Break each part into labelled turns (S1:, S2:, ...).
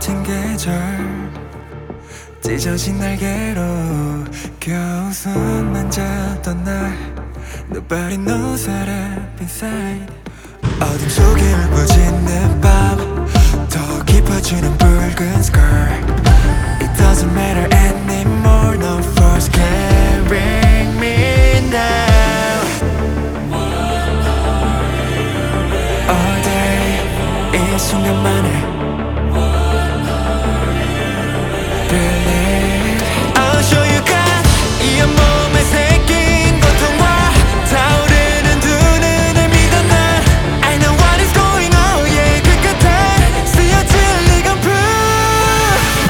S1: 거친 계절 찢어진 날개로 겨우 숨만 잤던 날 Nobody knows that I'm inside 어둠 속에 울부짖는 내 밤 더 깊어지는 붉은 scar It doesn't matter anymore No force carrying me now All day 이 순간만에 Believe I'll show you God 이 온몸에 새긴 고통과 타오르는 두 눈을 믿어 난 I know what is going on yeah 그 끝에 쓰여질 이건 proof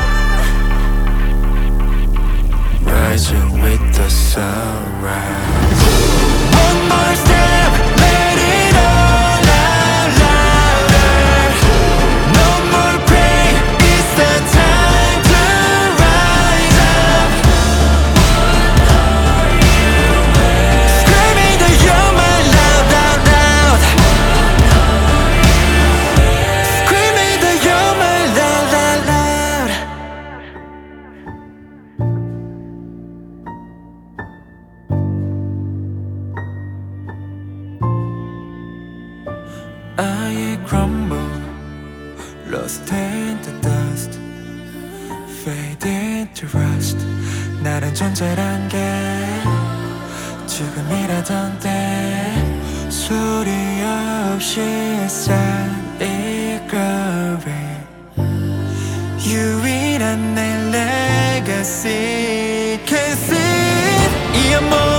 S1: Rising with the sunrise One more step let it all out louder No more pain it's the time to rise up Screaming that you're my loud loud loud Screaming that you're my loud loud loud I crumble, lost in the dust, fade into rust. 나란 존재란 게 지금이라던데 소리 없이 쌓이고 유일한 내 legacy. Can't see it, 이 온몸